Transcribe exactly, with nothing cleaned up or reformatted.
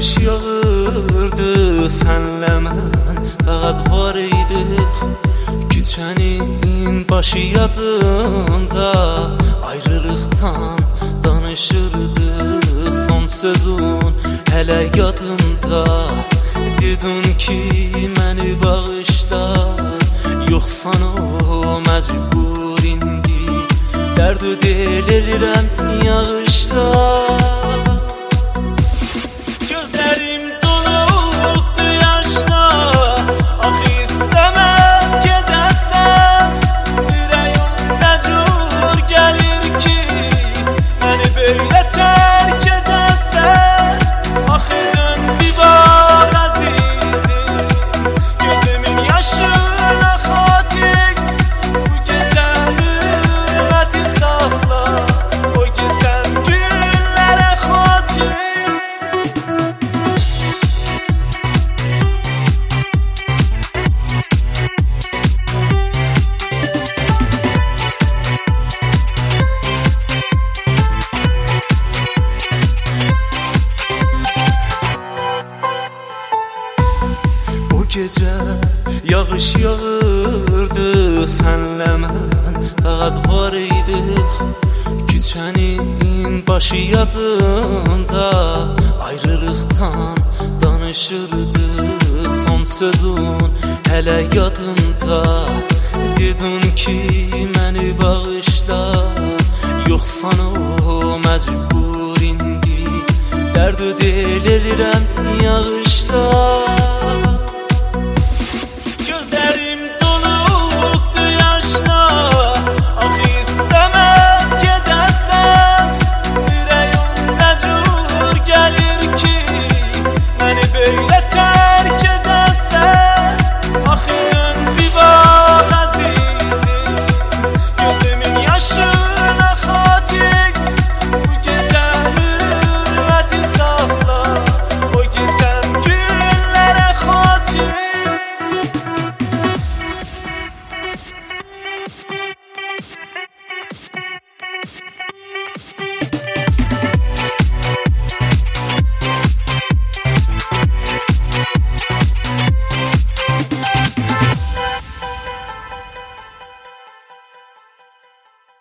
yağış yağırdı, sənlə mən fəqət var idik. Küçənin başı yadımda, ayrılıqdan danışırdıq. Son sözün hələ yadımda, dedin ki məni bağışla. Yoxsan o məcbur indi, dərd ödəl elirəm yağışla. Gecə yağış yağırdı, sənlə mən fəqət var idik. Küçənin başı yadımda, ayrılıqdan danışırdıq. Son sözün hələ yadımda, dedin ki məni bağışla. Yoxsan o məcbur indi, dərd ödəl elirəm